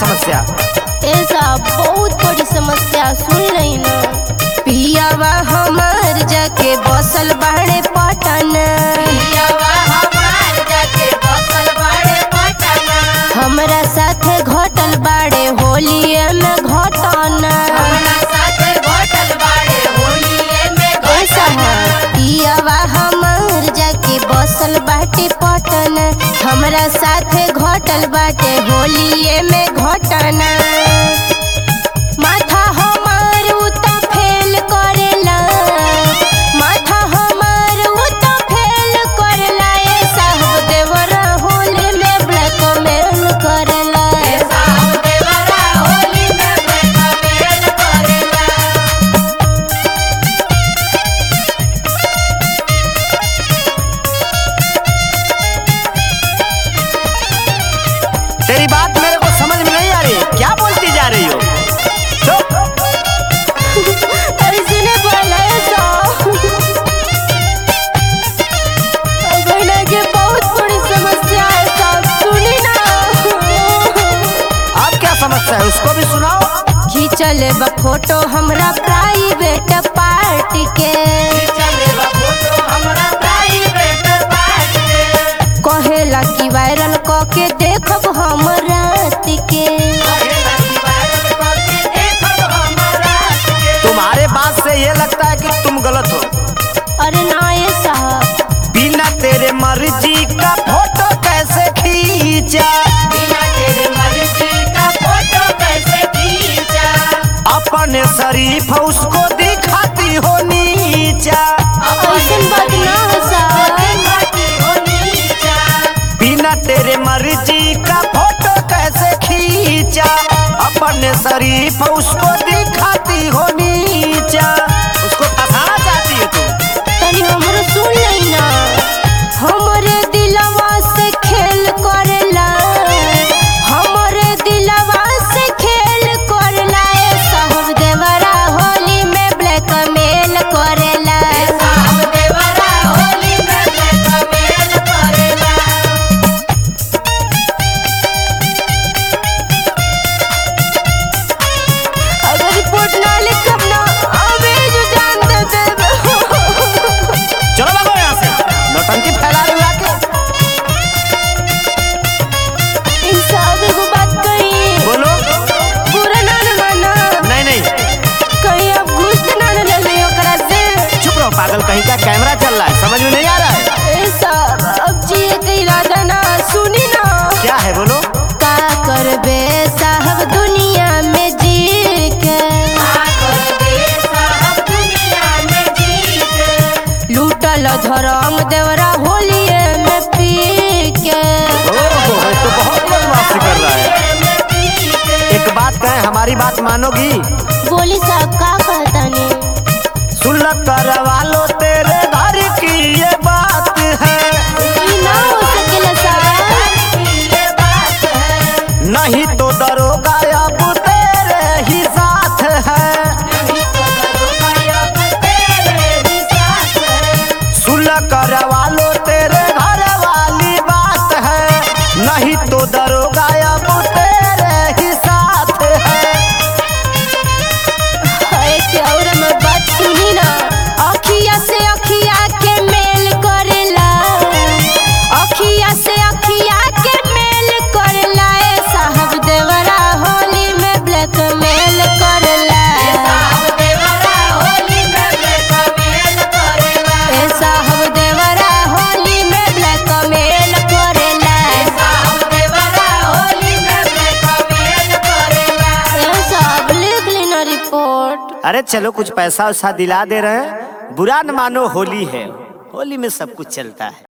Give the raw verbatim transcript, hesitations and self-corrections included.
समस्या? ऐसा बहुत बड़ी समस्या सुन रही ना। पियावा हमार जाके बसल बाड़े पटन, पियावा हमार जाके बसल बाड़े पटन, हमरा साथे घटल बाड़े होलिये में घटन। हमरा साथे घटल बाड़े होलिये में ऐसा है पियावा हमार जाके बसल बाटे पटन, हमरा साथे घटल बाटे होलिये में घटना। माथा हमार उता फेल करेला, माथा हमार उता फेल करेला। ए साहब देवरा होली में ब्लैकमेल करेला, साहब देवरा होली में ब्लैकमेल करेला। तेरी बात मेरे को समझ में नहीं आ रही, क्या बोलती जा रही हो? चुप। ऐसे नहीं बोला ऐसा। बहना के बहुत बड़ी समस्या है साहब, सुनी ना। आप क्या समस्या है उसको भी सुनाओ। खींचल बा फोटो हमरा प्राइवेट पार्ट के, चले बा फोटो हमरा प्राइवेट पार्ट के, कहेला कि वायरल क के देखब हम रात के। कहेला कि वायरल करके देखब हमरा के। तुम्हारे बात से ये लगता है कि तुम गलत हो। अरे ना ये साहब, बिना तेरे मर्जी का फोटो कैसे खींचा, बिना तेरे मर्जी का फोटो कैसे खींचा, अपने शरीफ उसको दिखाती हो नीचा। ऐसन बात ना है साहब। दिखाती हो नीचा, बिना तेरे मर्जी का फोटो कैसे खींचा, अपने शरीफ उसको दिखाती हो नीचा। उसको फंसाना चाहती है तू। तनी हमरो सुन लई ना। हमरे दिलवा से खेल करेला, हमरे दिलवा से खेल करेला। ए साहब देवरा होली में ब्लैकमेल करेला, साहब देवरा होली में ब्लैकमेल करेला। अगर रिपोर्ट ना लिखब ना अबे जो जान दे देब। चलो भागो यहाँ से, नौटंकी फैला रही हो आके। इन साहब एगो बात कही, बोलो। बुरा ना न माना, नहीं नहीं, कहीं आप घूस तो ना न ले ली ओकरा से। चुप रहो पागल कहीं का। कैमरा चल रहा है, समझ में नहीं आ रहा है। ए साहब अब जिए के इरादा ना, सुनी ना। क्या है बोलो। का करबे साहब दुनिया में जी के, साहब दुनिया में जीत, लूटल धरम देवरा होलिये में पी के। ओहो, ये तो बहुत बदमाशी कर रहा है। एक बात कहें, हमारी बात मानोगी? बोली साहब का कहतानी। सुन ल करवा लो, तेरे घर की ये बात है। ई ना हो सकेला साहब, ये बात है, नहीं तो दरोगा अब तेरे ही साथ है। नहीं तो दरोगा अब तेरे ही साथ है, सुन ल करवा लो, तेरे घर वाली बात है। नहीं तो दरोगा अब तेरे ही साथ है। एक और मैं बात सुनी ना। अखिया से अखिया के मेल करेला, अखिया से अखिया के मेल करेला। ए साहब देवरा होली में ब्लैकमेल करेला, साहब देवरा होली में ब्लैकमेल करेला, ए साहब देवरा होली में ब्लैकमेल करेला, साहब देवरा होली में ब्लैकमेल करेला। ए साहब लिख लेना रिपोर्ट। अरे चलो कुछ पैसा वैसा दिला दे रहे हैं। बुरा न मानो, होली है, होली में सब कुछ चलता है।